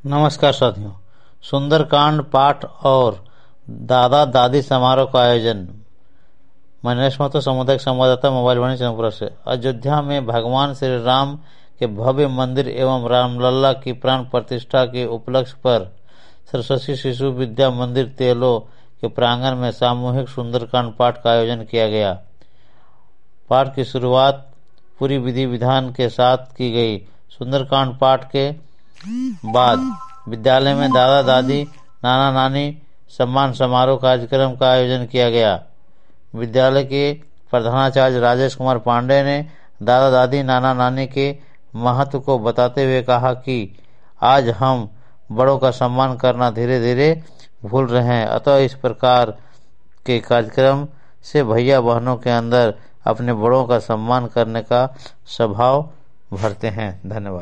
नमस्कार साथियों। सुंदरकांड पाठ और दादा दादी समारोह का आयोजन। मैं नरेश महतो, सामुदायिक संवाददाता, मोबाइल वाणी चंद्रपुर से। अयोध्या में भगवान श्री राम के भव्य मंदिर एवं रामलला की प्राण प्रतिष्ठा के उपलक्ष्य पर सरस्वती शिशु विद्या मंदिर तेलो के प्रांगण में सामूहिक सुंदरकांड पाठ का आयोजन किया गया। पाठ की शुरुआत पूरी विधि विधान के साथ की गई। सुंदरकांड पाठ के बाद विद्यालय में दादा दादी नाना नानी सम्मान समारोह कार्यक्रम का आयोजन किया गया। विद्यालय के प्रधानाचार्य राजेश कुमार पांडे ने दादा दादी नाना नानी के महत्व को बताते हुए कहा कि आज हम बड़ों का सम्मान करना धीरे धीरे भूल रहे हैं, अतः इस प्रकार के कार्यक्रम से भैया बहनों के अंदर अपने बड़ों का सम्मान करने का स्वभाव भरते हैं। धन्यवाद।